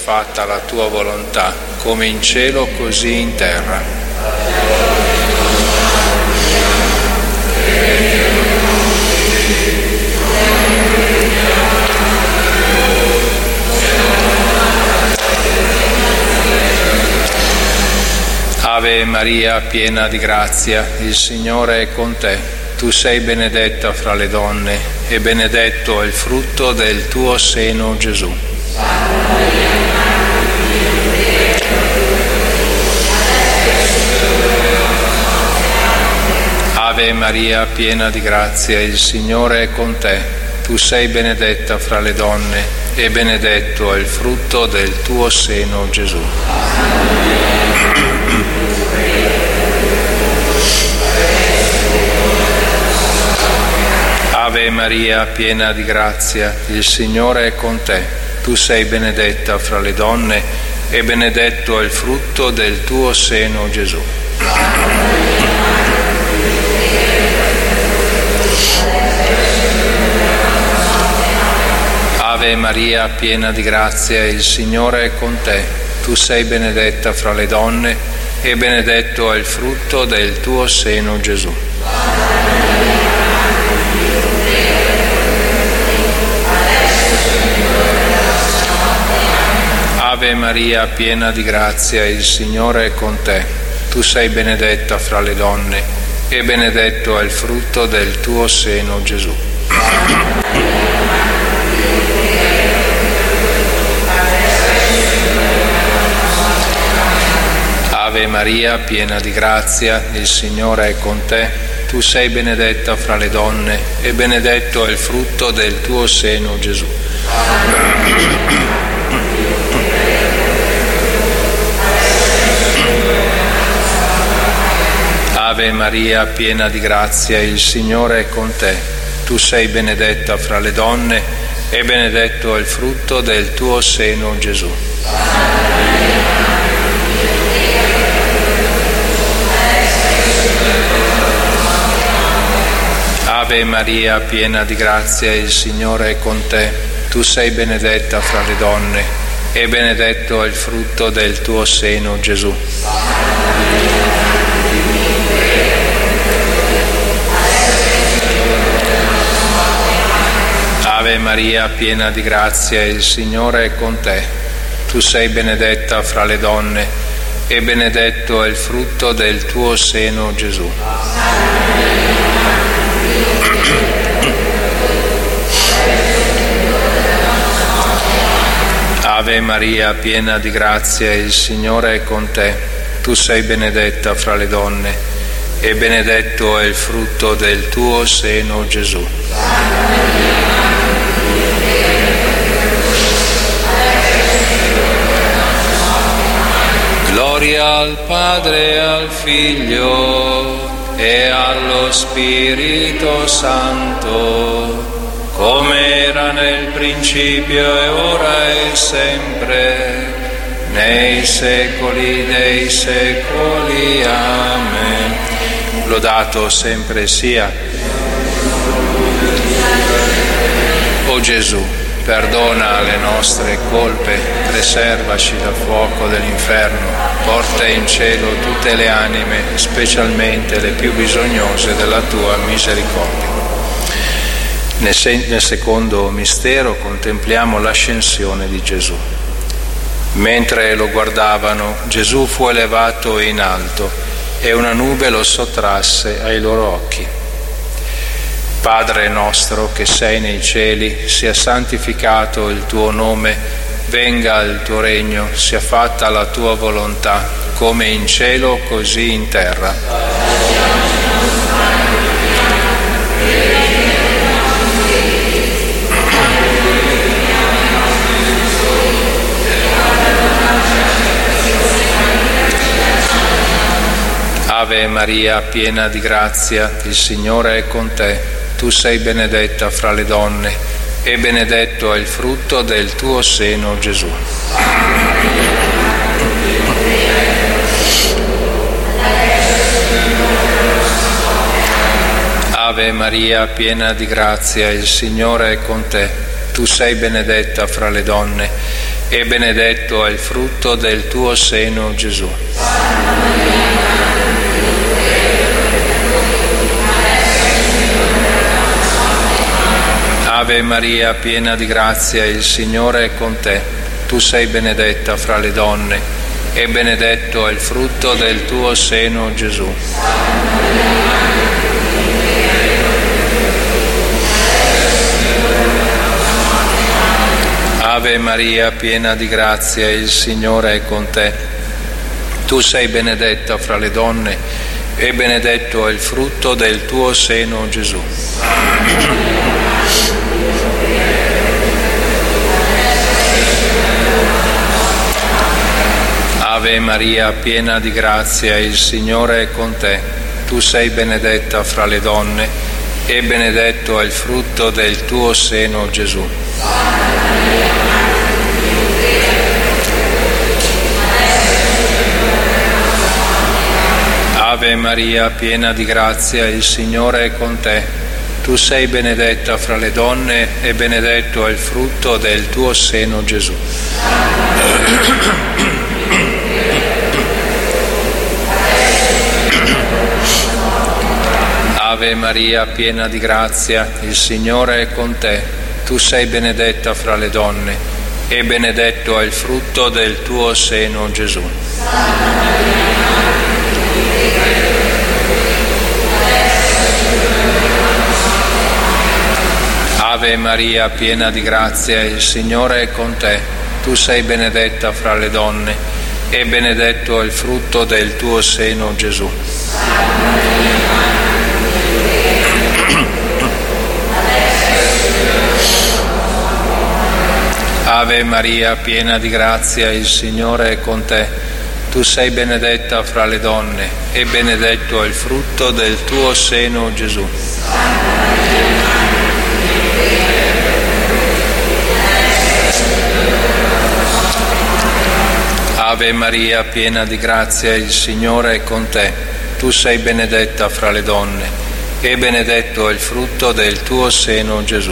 fatta la tua volontà, come in cielo così in terra. Ave Maria, piena di grazia, il Signore è con te. Tu sei benedetta fra le donne e benedetto è il frutto del tuo seno, Gesù. Ave Maria, piena di grazia, il Signore è con te. Tu sei benedetta fra le donne e benedetto è il frutto del tuo seno, Gesù. Ave Maria, piena di grazia, il Signore è con te. Tu sei benedetta fra le donne e benedetto è il frutto del tuo seno, Gesù. Ave Maria, piena di grazia, il Signore è con te. Tu sei benedetta fra le donne e benedetto è il frutto del tuo seno, Gesù. Ave Maria, piena di grazia, il Signore è con te. Tu sei benedetta fra le donne e benedetto è il frutto del tuo seno, Gesù. Ave Maria, piena di grazia, il Signore è con te. Tu sei benedetta fra le donne e benedetto è il frutto del tuo seno, Gesù. Ave Maria, piena di grazia, il Signore è con te. Tu sei benedetta fra le donne e benedetto è il frutto del tuo seno, Gesù. Ave Maria, piena di grazia, il Signore è con te. Tu sei benedetta fra le donne e benedetto è il frutto del tuo seno, Gesù. Ave Maria, piena di grazia, il Signore è con te. Tu sei benedetta fra le donne e benedetto è il frutto del tuo seno, Gesù. Ave Maria, piena di grazia, il Signore è con te. Tu sei benedetta fra le donne e benedetto è il frutto del tuo seno, Gesù. Gloria al Padre e al Figlio e allo Spirito Santo, come era nel principio e ora e sempre, nei secoli dei secoli. Amen. Lodato sempre sia. O Gesù, perdona le nostre colpe, preservaci dal fuoco dell'inferno, porta in cielo tutte le anime, specialmente le più bisognose della tua misericordia. Nel secondo mistero contempliamo l'ascensione di Gesù. Mentre lo guardavano, Gesù fu elevato in alto e una nube lo sottrasse ai loro occhi. Padre nostro che sei nei cieli, sia santificato il tuo nome, venga il tuo regno, sia fatta la tua volontà, come in cielo così in terra. Ave Maria, piena di grazia, il Signore è con te. Tu sei benedetta fra le donne e benedetto è il frutto del tuo seno, Gesù. Ave Maria, piena di grazia, il Signore è con te. Tu sei benedetta fra le donne e benedetto è il frutto del tuo seno, Gesù. Ave Maria, piena di grazia, il Signore è con te. Tu sei benedetta fra le donne e benedetto è il frutto del tuo seno, Gesù. Ave Maria, piena di grazia, il Signore è con te. Tu sei benedetta fra le donne e benedetto è il frutto del tuo seno, Gesù. Ave Maria, piena di grazia, il Signore è con te. Tu sei benedetta fra le donne e benedetto è il frutto del tuo seno, Gesù. Ave Maria, piena di grazia, il Signore è con te. Tu sei benedetta fra le donne e benedetto è il frutto del tuo seno, Gesù. Ave Maria, piena di grazia, il Signore è con te. Tu sei benedetta fra le donne e benedetto è il frutto del tuo seno, Gesù. Ave Maria, piena di grazia, il Signore è con te. Tu sei benedetta fra le donne e benedetto è il frutto del tuo seno, Gesù. Ave Maria, piena di grazia, il Signore è con te. Tu sei benedetta fra le donne e benedetto è il frutto del tuo seno, Gesù. Ave Maria, piena di grazia, il Signore è con te. Tu sei benedetta fra le donne e benedetto è il frutto del tuo seno, Gesù.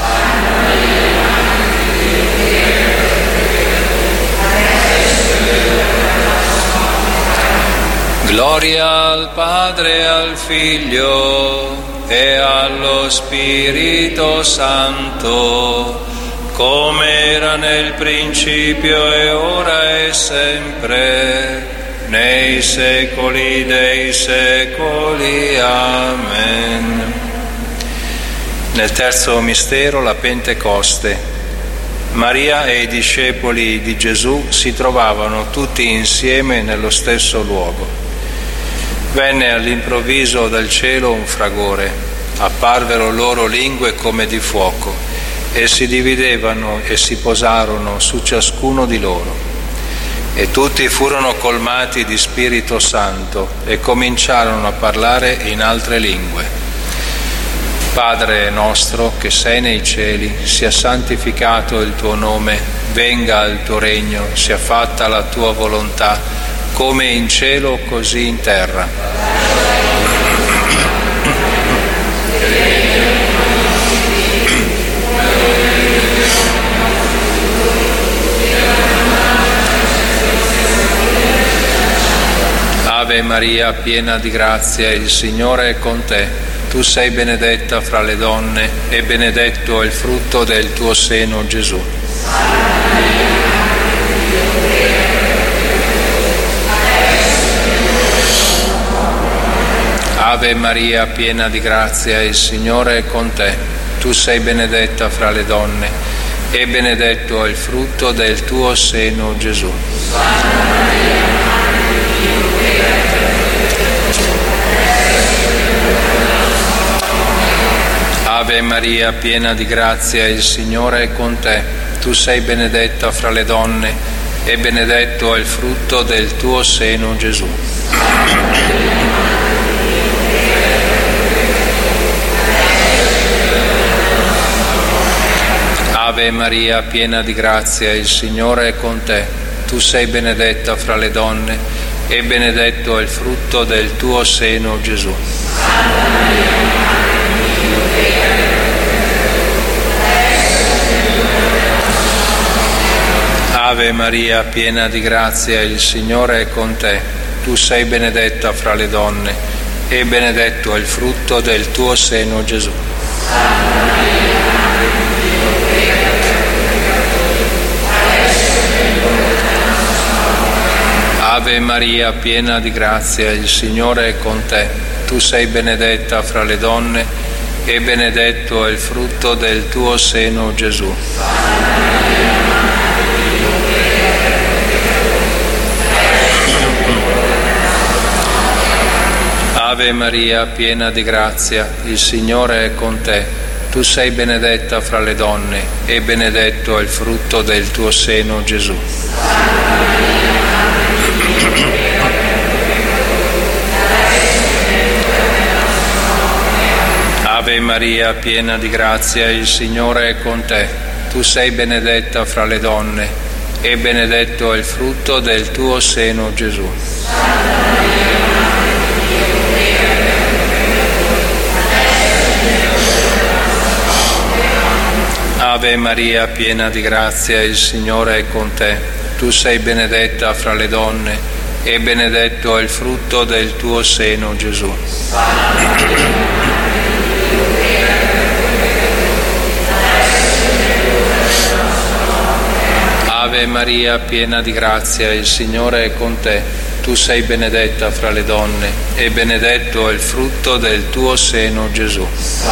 Gloria al Padre, al Figlio e allo Spirito Santo, come era nel principio e ora e sempre, nei secoli dei secoli. Amen. Nel terzo mistero, la Pentecoste. Maria e i discepoli di Gesù si trovavano tutti insieme nello stesso luogo. Venne all'improvviso dal cielo un fragore, apparvero loro lingue come di fuoco e si dividevano e si posarono su ciascuno di loro. E tutti furono colmati di Spirito Santo e cominciarono a parlare in altre lingue. Padre nostro che sei nei cieli, sia santificato il tuo nome, venga il tuo regno, sia fatta la tua volontà, come in cielo così in terra. Ave Maria, piena di grazia, il Signore è con te. Tu sei benedetta fra le donne e benedetto è il frutto del tuo seno, Gesù. Ave Maria, piena di grazia, il Signore è con te. Tu sei benedetta fra le donne e benedetto è il frutto del tuo seno, Gesù. Ave Maria, piena di grazia, il Signore è con te. Tu sei benedetta fra le donne e benedetto è il frutto del tuo seno, Gesù. Ave Maria, piena di grazia, il Signore è con te. Tu sei benedetta fra le donne e benedetto è il frutto del tuo seno, Gesù. Ave Maria, piena di grazia, il Signore è con te. Tu sei benedetta fra le donne e benedetto è il frutto del tuo seno, Gesù. Ave Maria, piena di grazia, il Signore è con te. Tu sei benedetta fra le donne e benedetto è il frutto del tuo seno, Gesù. Ave Maria, piena di grazia, il Signore è con te. Tu sei benedetta fra le donne e benedetto è il frutto del tuo seno, Gesù. Ave Maria, piena di grazia, il Signore è con te. Tu sei benedetta fra le donne e benedetto è il frutto del tuo seno, Gesù. Ave Maria, piena di grazia, il Signore è con te. Tu sei benedetta fra le donne e benedetto è il frutto del tuo seno, Gesù. Ave Maria, piena di grazia, il Signore è con te. Tu sei benedetta fra le donne e benedetto è il frutto del tuo seno, Gesù.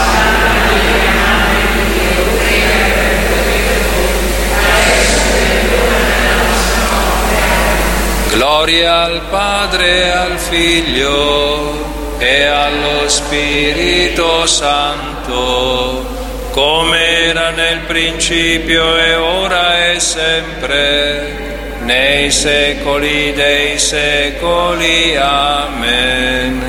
Gloria al Padre e al Figlio e allo Spirito Santo, come era nel principio e ora e sempre, nei secoli dei secoli. Amen.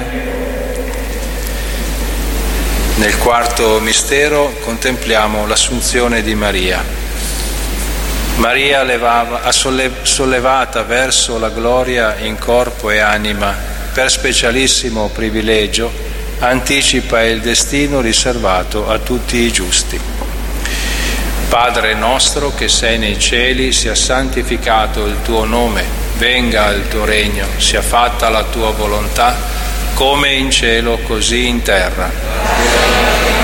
Nel quarto mistero contempliamo l'Assunzione di Maria. Maria sollevata verso la gloria in corpo e anima, per specialissimo privilegio, anticipa il destino riservato a tutti i giusti. Padre nostro che sei nei cieli, sia santificato il tuo nome, venga il tuo regno, sia fatta la tua volontà, come in cielo così in terra.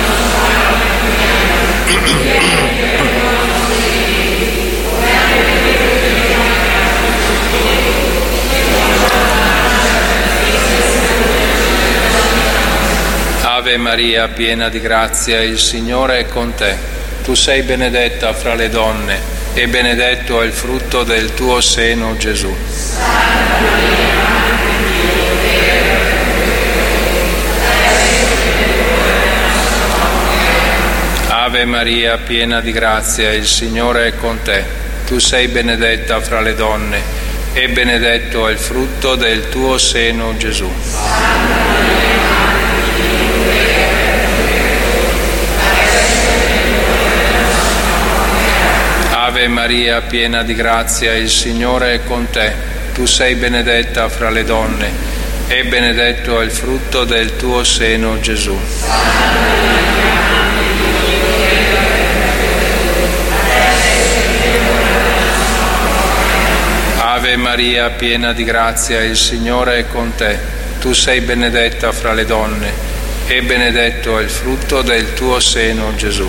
Ave Maria, piena di grazia, il Signore è con te. Tu sei benedetta fra le donne e benedetto è il frutto del tuo seno, Gesù. Ave Maria, piena di grazia, il Signore è con te. Tu sei benedetta fra le donne e benedetto è il frutto del tuo seno, Gesù. Ave Maria, piena di grazia, il Signore è con te. Tu sei benedetta fra le donne e benedetto è il frutto del tuo seno, Gesù. Ave Maria, piena di grazia, il Signore è con te. Tu sei benedetta fra le donne e benedetto è il frutto del tuo seno, Gesù.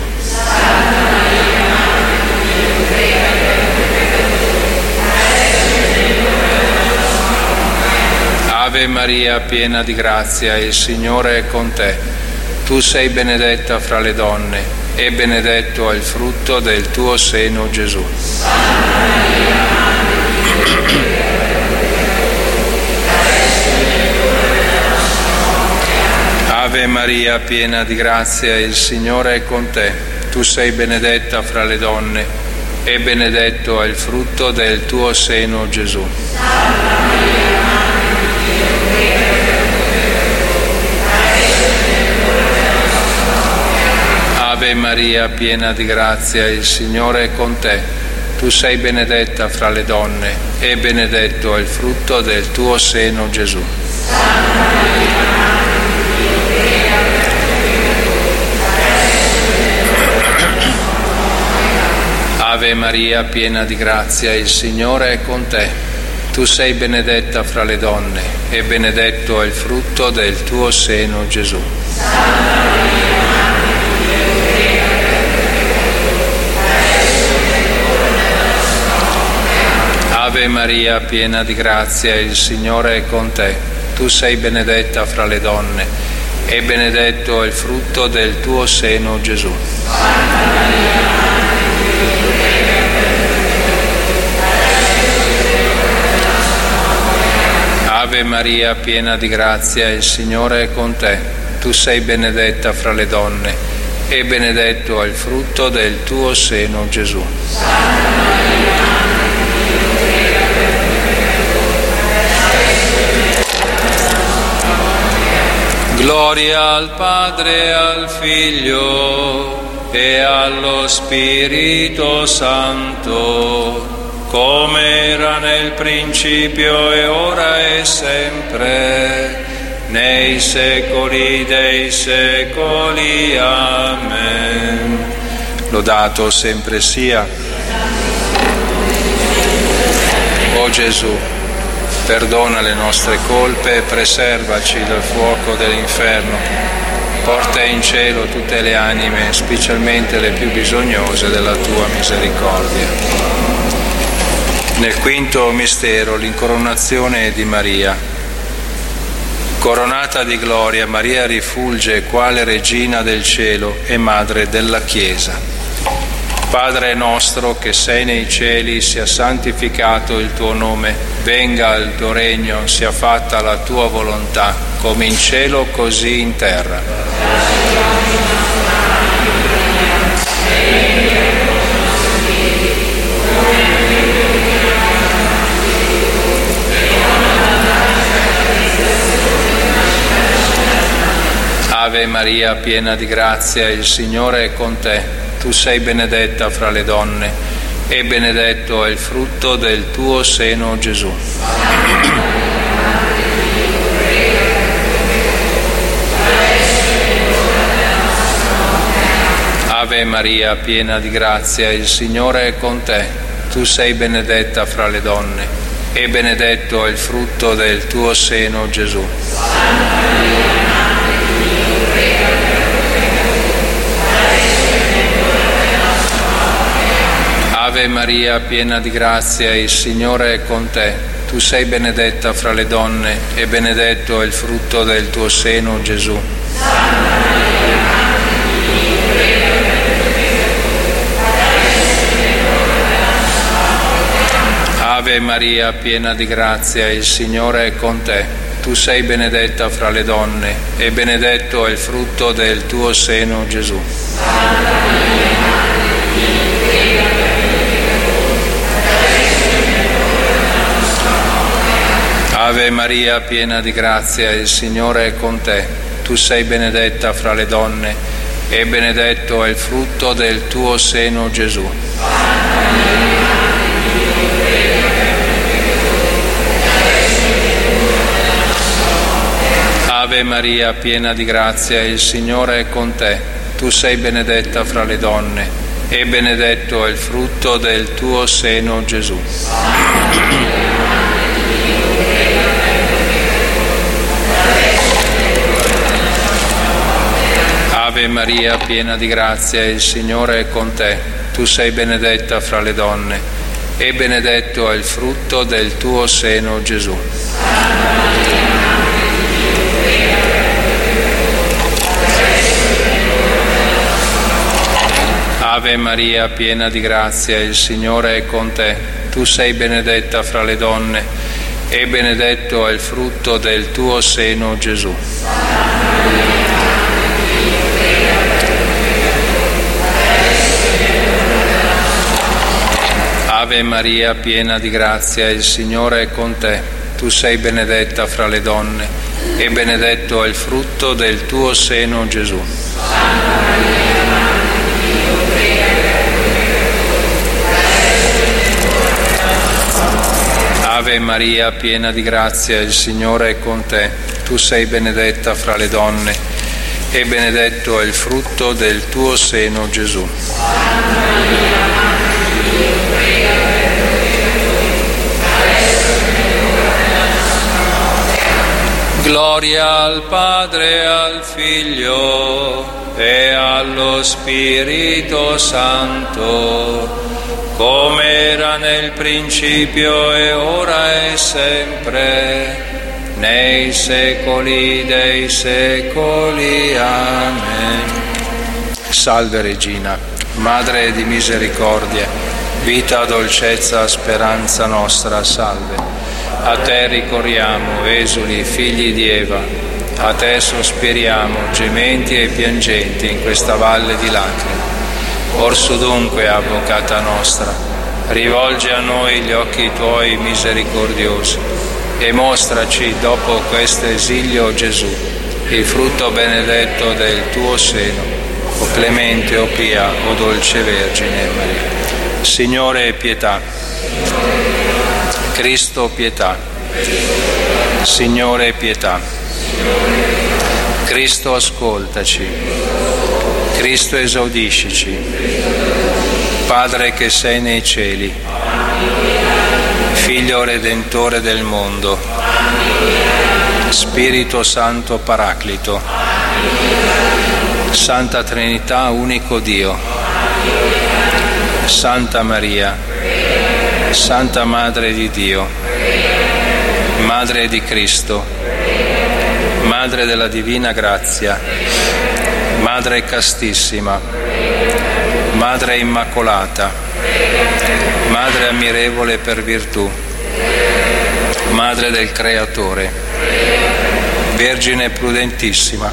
Ave Maria, piena di grazia, il Signore è con te. Tu sei benedetta fra le donne e benedetto è il frutto del tuo seno, Gesù. Ave Maria, piena di grazia, il Signore è con te. Tu sei benedetta fra le donne e benedetto è il frutto del tuo seno, Gesù. Ave Maria, piena di grazia, il Signore è con te. Tu sei benedetta fra le donne e benedetto è il frutto del tuo seno, Gesù. Ave Maria, piena di grazia, il Signore è con te. Tu sei benedetta fra le donne e benedetto è il frutto del tuo seno, Gesù. Ave Maria, piena di grazia, il Signore è con te. Tu sei benedetta fra le donne e benedetto è il frutto del tuo seno, Gesù. Ave Maria, piena di grazia, il Signore è con te. Tu sei benedetta fra le donne e benedetto è il frutto del tuo seno, Gesù. Gloria al Padre, al Figlio e allo Spirito Santo, come era nel principio e ora e sempre, nei secoli dei secoli. Amen. Lodato sempre sia. O Gesù, perdona le nostre colpe e preservaci dal fuoco dell'inferno. Porta in cielo tutte le anime, specialmente le più bisognose della tua misericordia. Nel quinto mistero, l'incoronazione di Maria. Coronata di gloria, Maria rifulge quale regina del cielo e madre della Chiesa. Padre nostro che sei nei cieli, sia santificato il tuo nome, venga il tuo regno, sia fatta la tua volontà, come in cielo così in terra. Ave Maria, piena di grazia, il Signore è con te. Tu sei benedetta fra le donne e benedetto è il frutto del tuo seno, Gesù. Ave Maria, piena di grazia, il Signore è con te. Tu sei benedetta fra le donne e benedetto è il frutto del tuo seno, Gesù. Ave Maria, piena di grazia, il Signore è con te. Tu sei benedetta fra le donne e benedetto è il frutto del tuo seno, Gesù. Ave Maria, piena di grazia, il Signore è con te. Tu sei benedetta fra le donne e benedetto è il frutto del tuo seno, Gesù. Ave Maria, piena di grazia, il Signore è con te. Tu sei benedetta fra le donne e benedetto è il frutto del tuo seno, Gesù. Ave Maria, piena di grazia, il Signore è con te. Tu sei benedetta fra le donne e benedetto è il frutto del tuo seno, Gesù. Ave Maria, piena di grazia, il Signore è con te. Tu sei benedetta fra le donne e benedetto è il frutto del tuo seno, Gesù. Ave Maria, piena di grazia, il Signore è con te. Tu sei benedetta fra le donne e benedetto è il frutto del tuo seno, Gesù. Ave Maria, piena di grazia, il Signore è con te. Tu sei benedetta fra le donne e benedetto è il frutto del tuo seno, Gesù. Ave Maria, piena di grazia, il Signore è con te. Tu sei benedetta fra le donne e benedetto è il frutto del tuo seno, Gesù. Gloria al Padre, al Figlio e allo Spirito Santo, come era nel principio e ora e sempre, nei secoli dei secoli. Amen. Salve Regina, Madre di misericordia, vita, dolcezza, speranza nostra, salve. A te ricorriamo, esuli, figli di Eva, a te sospiriamo, gementi e piangenti in questa valle di lacrime. Orsù dunque, Avvocata nostra, rivolgi a noi gli occhi tuoi misericordiosi e mostraci, dopo questo esilio, Gesù, il frutto benedetto del tuo seno, o clemente, o pia, o dolce Vergine Maria. Signore, pietà. Cristo, pietà. Signore, pietà. Cristo, ascoltaci. Cristo, esaudiscici. Padre che sei nei cieli, Figlio Redentore del mondo, Spirito Santo Paraclito, Santa Trinità, unico Dio, Santa Maria, Santa Madre di Dio, Madre di Cristo, Madre della Divina Grazia, Madre Castissima, Madre Immacolata, Madre ammirevole per virtù, Madre del Creatore, Vergine prudentissima,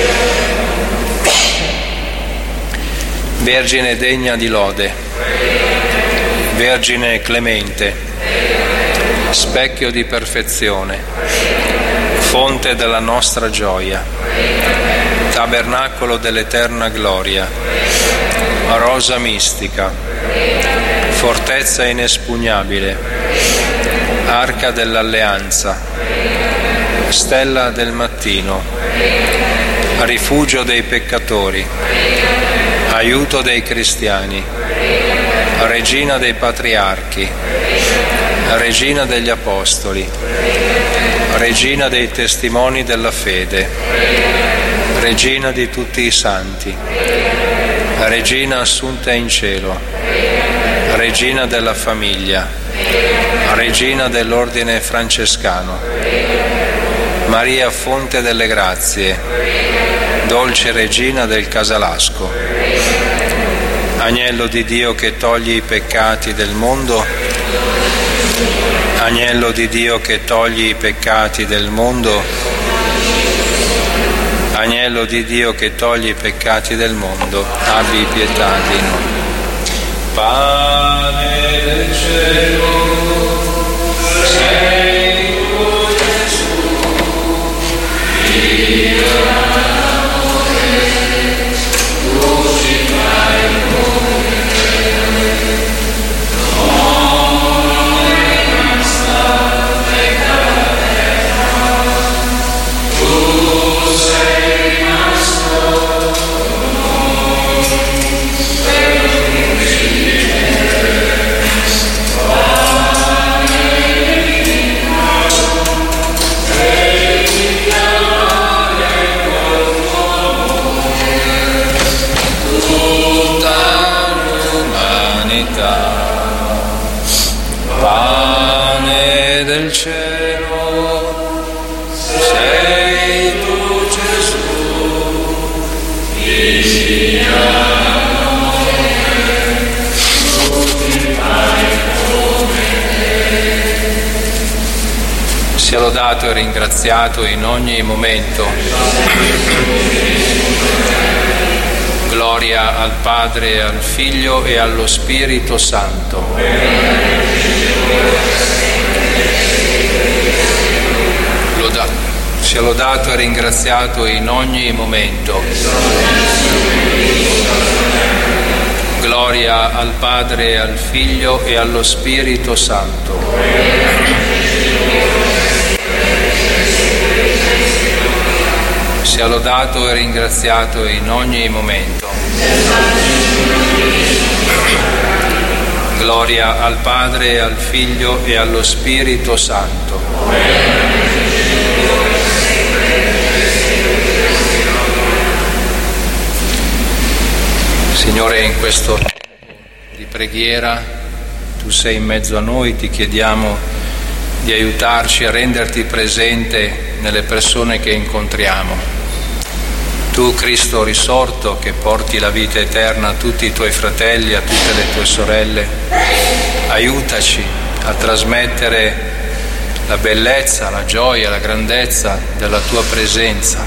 Vergine degna di lode, Vergine clemente, specchio di perfezione, fonte della nostra gioia, tabernacolo dell'eterna gloria, rosa mistica, fortezza inespugnabile, arca dell'alleanza, stella del mattino, rifugio dei peccatori, aiuto dei cristiani, regina dei patriarchi, regina degli apostoli, regina dei testimoni della fede, regina di tutti i santi, regina assunta in cielo, regina della famiglia, regina dell'ordine francescano, Maria fonte delle grazie, dolce regina del Casalasco, Agnello di Dio che togli i peccati del mondo, Agnello di Dio che togli i peccati del mondo, Agnello di Dio che togli i peccati del mondo, abbi pietà di noi. Pane del cielo, sei tu Gesù, Dio. Pane del cielo, sei tu Gesù, Dio. Sia lodato e ringraziato in ogni momento. Gloria al Padre, al Figlio e allo Spirito Santo. Sia lodato e ringraziato in ogni momento. Gloria al Padre, al Figlio e allo Spirito Santo. Sia lodato e ringraziato in ogni momento. Gloria al Padre, al Figlio e allo Spirito Santo. Signore, in questo tempo di preghiera, Tu sei in mezzo a noi, Ti chiediamo di aiutarci a renderti presente nelle persone che incontriamo. Tu, Cristo risorto, che porti la vita eterna a tutti i Tuoi fratelli, a tutte le Tue sorelle, aiutaci a trasmettere la bellezza, la gioia, la grandezza della Tua presenza.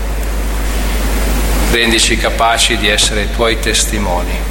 Rendici capaci di essere Tuoi testimoni.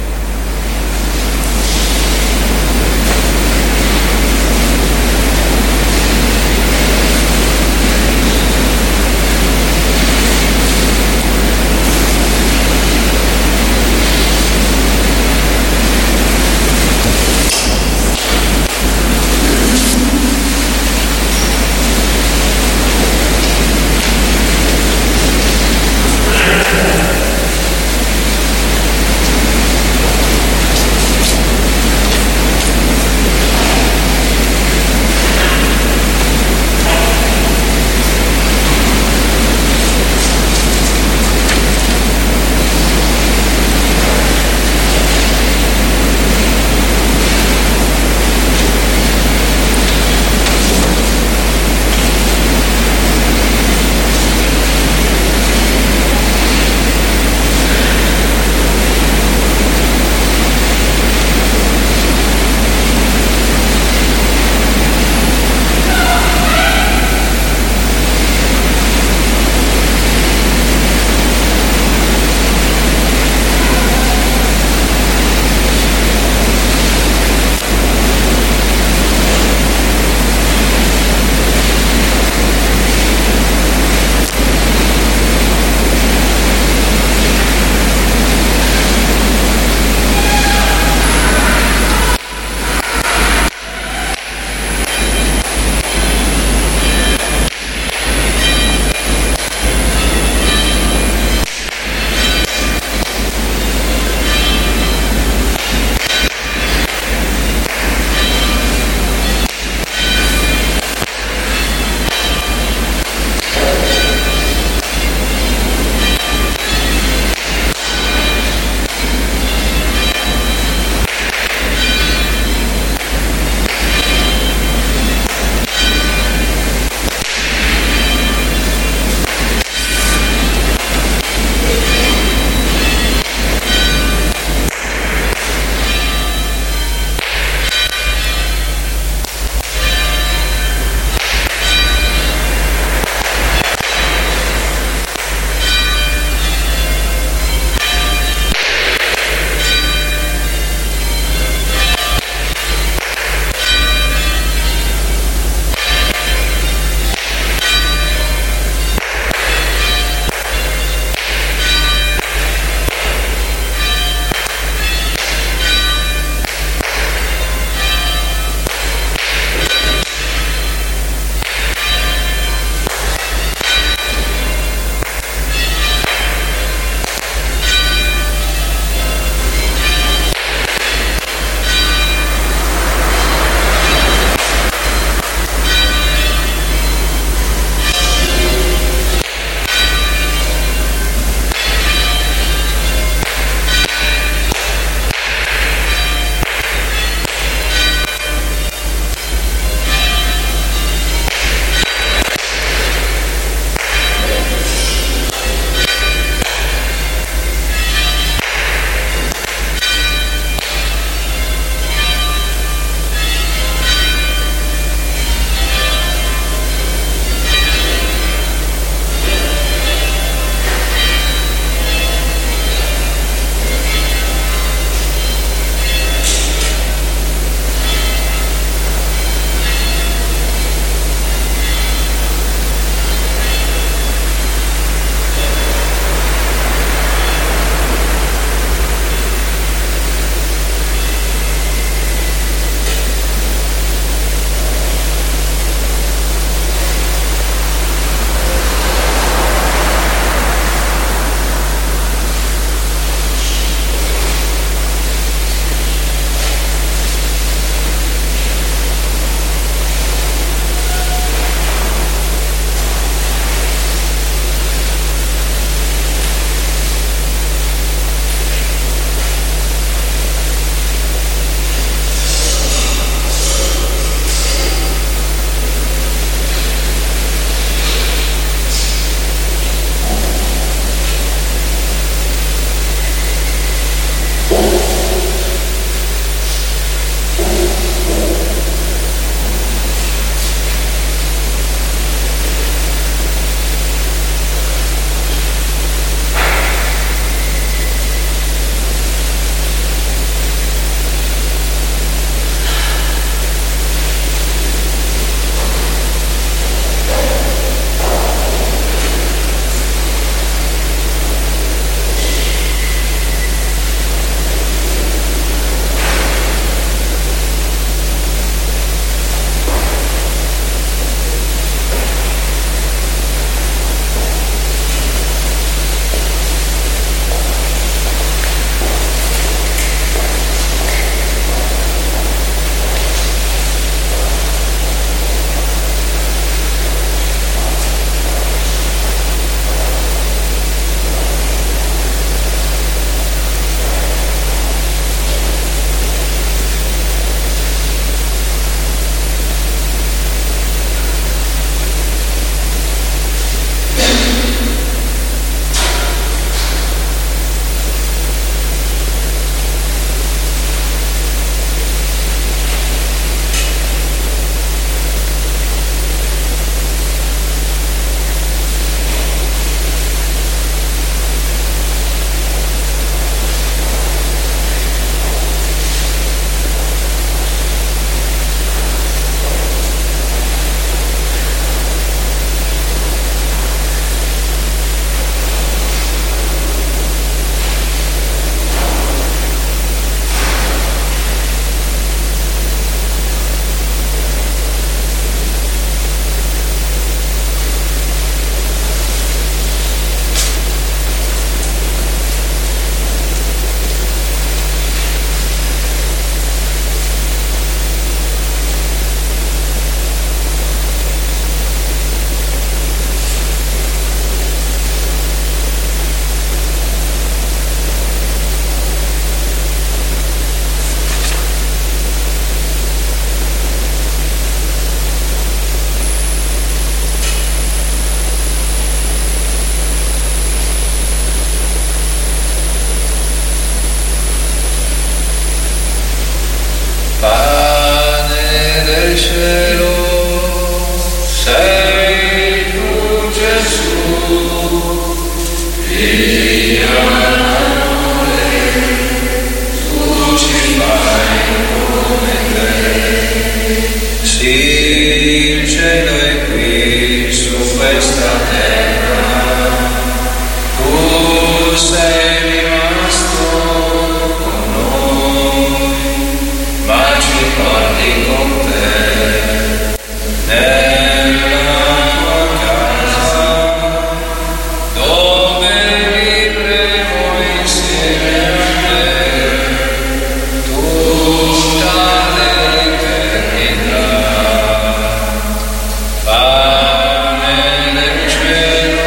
nel cielo, sei tu Gesù, Figlio d'amore, tu ci fai come te. Sì, il cielo è qui su questa terra, tu sei rimasto con noi, ma ci porti con te nella tua casa, dove vivremo insieme a te tutta l'eternità. Pane del cielo,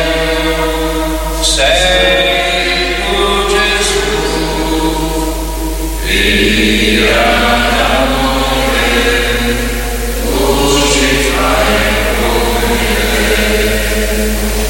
sei tu Gesù, Figlio d'amore, tu ci fai come te.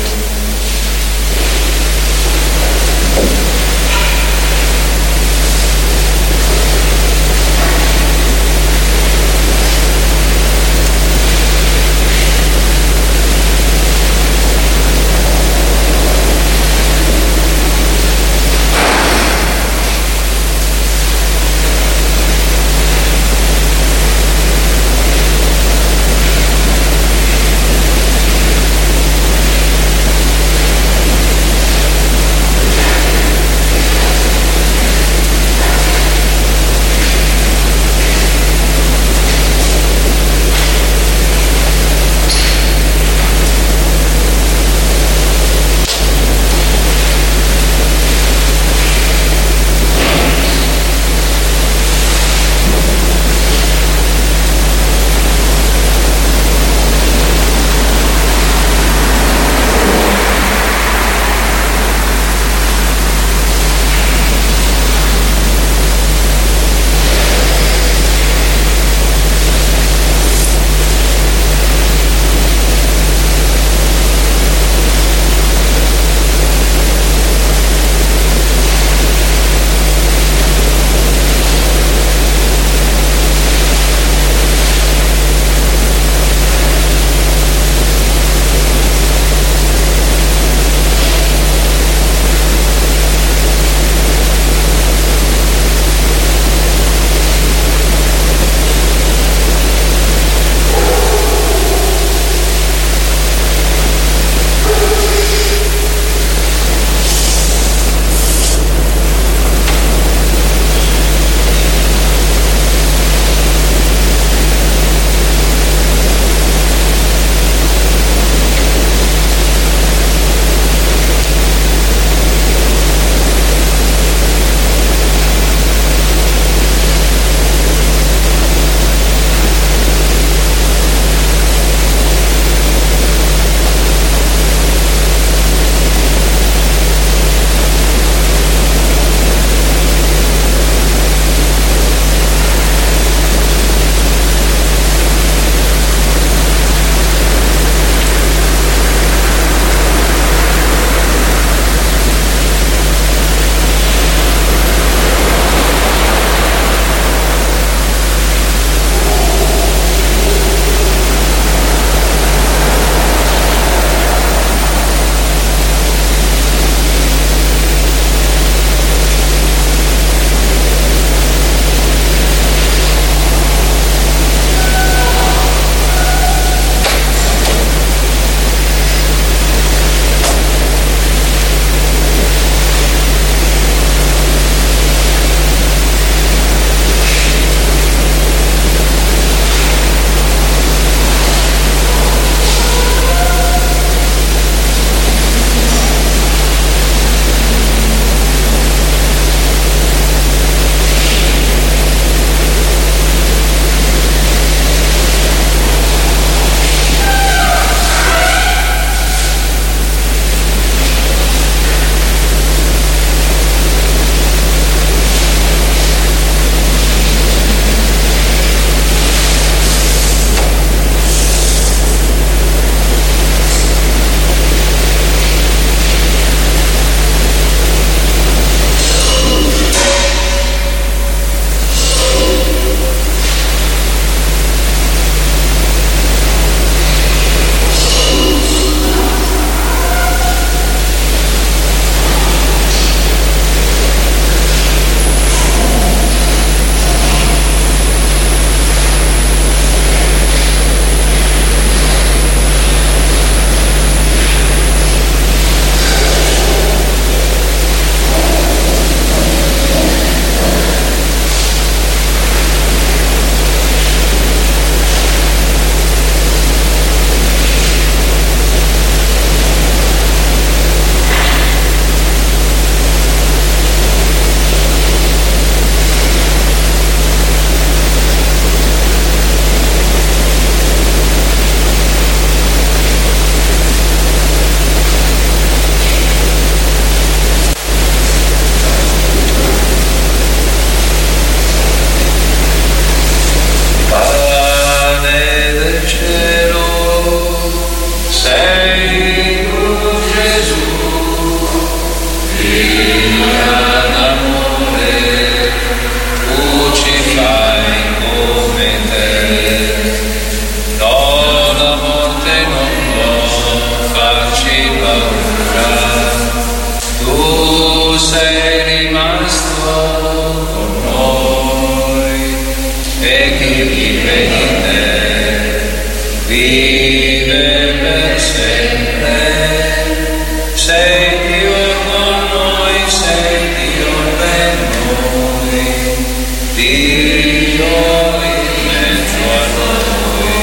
Dio in mezzo a noi,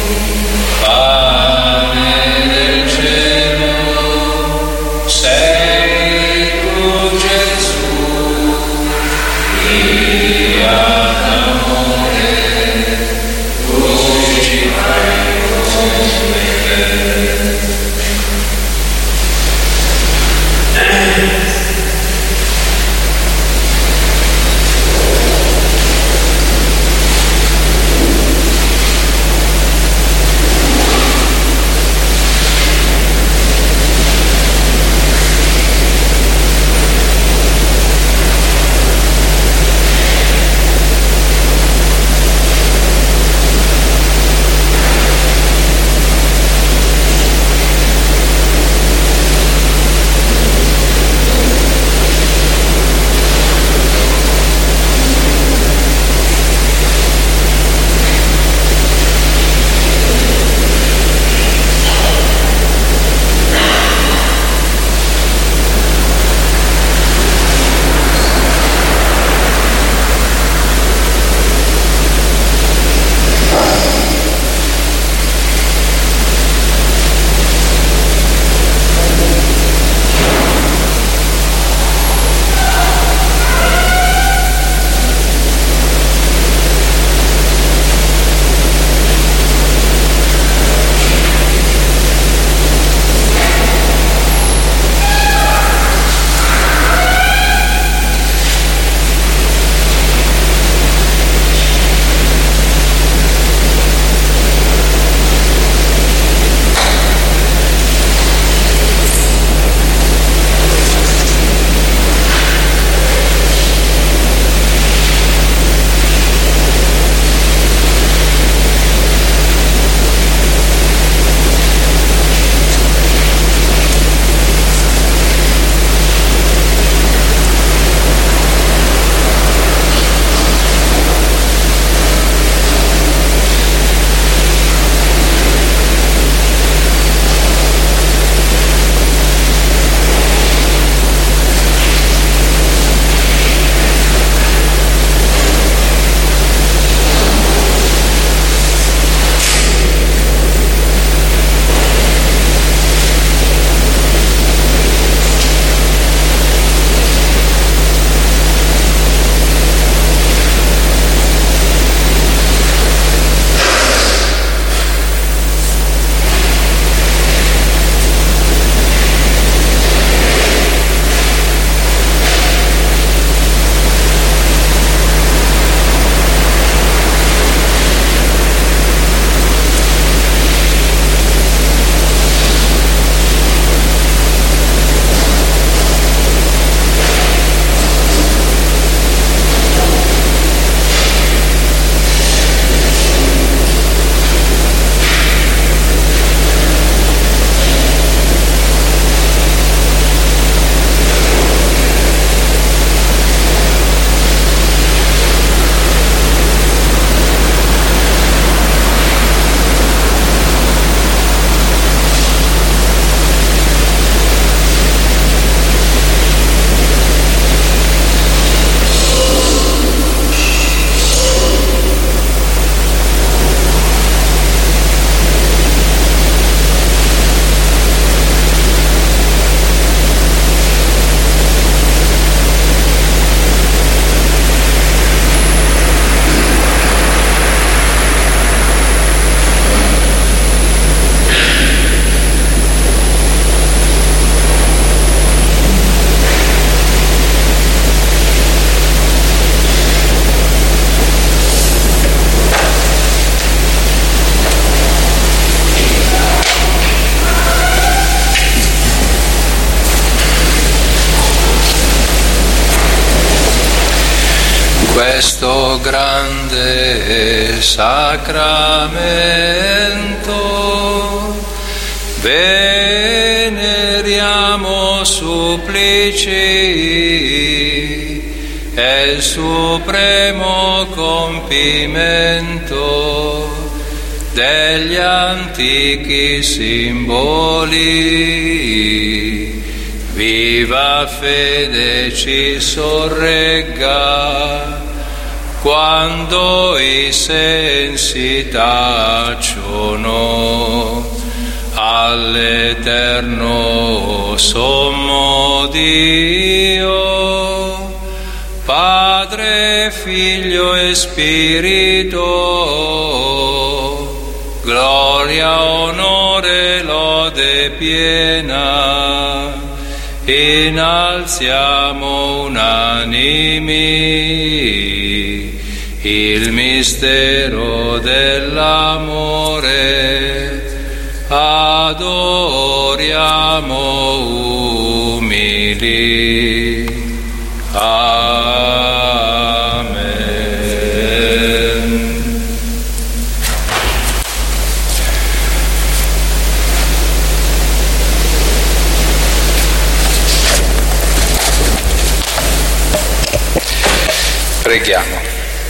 pane del cielo, sei tu Gesù, via d'amore, crucifisso come te. questo grande sacramento veneriamo supplici e il supremo compimento degli antichi simboli. Viva fede ci sorregga, quando i sensi tacciono, all'eterno sommo Dio, Padre, Figlio e Spirito, gloria, onore, lode piena, innalziamo unanimi il mistero dell'amore, adoriamo umili. Amen. Preghiamo.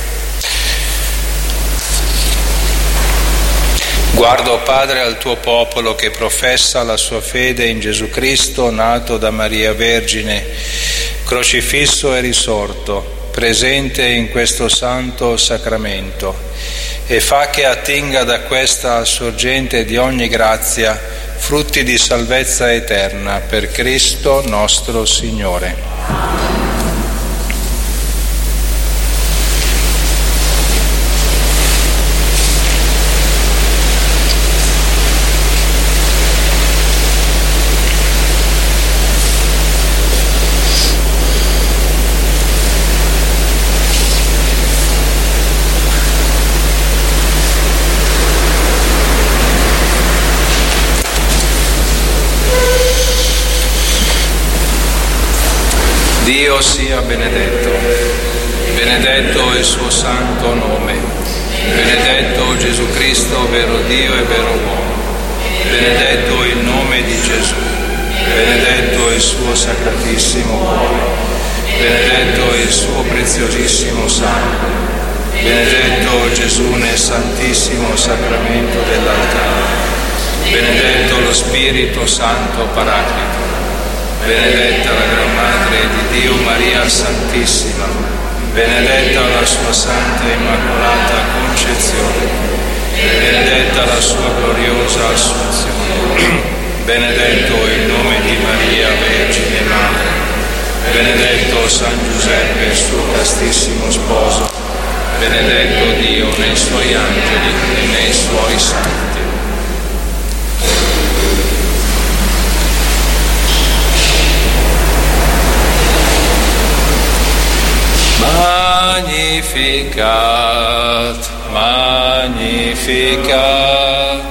Guarda, o Padre, al tuo popolo che professa la sua fede in Gesù Cristo, nato da Maria Vergine, crocifisso e risorto, presente in questo santo sacramento, e fa che attinga da questa sorgente di ogni grazia frutti di salvezza eterna per Cristo nostro Signore. Dio sia benedetto, benedetto il suo santo nome, benedetto Gesù Cristo, vero Dio e vero uomo, benedetto il nome di Gesù, benedetto il suo sacratissimo cuore, benedetto il suo preziosissimo sangue, benedetto Gesù nel santissimo sacramento dell'altare, benedetto lo Spirito Santo Paraclito, benedetta la Gran Madre di Dio Maria Santissima, benedetta la sua Santa Immacolata Concezione, benedetta la sua gloriosa Assunzione, benedetto il nome di Maria Vergine Madre, benedetto San Giuseppe, suo castissimo sposo, benedetto Dio nei suoi angeli e nei suoi santi. Magnificat, magnificat,